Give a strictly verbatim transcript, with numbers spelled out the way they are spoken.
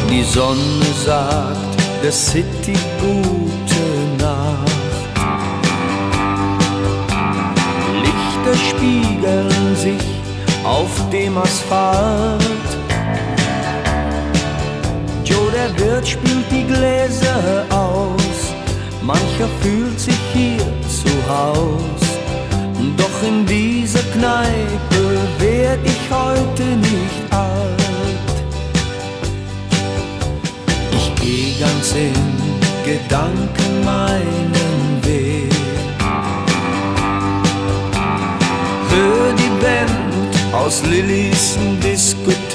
Die Sonne sagt der City gute Nacht. Lichter spiegeln sich auf dem Asphalt. Joe, der Wirt, spielt die Gläser aus. Mancher fühlt sich hier zu Haus. Doch in dieser Kneipe werd ich heute nicht alt. Ich geh ganz in Gedanken meinen Weg. Hör die Band aus Lillys Diskothek.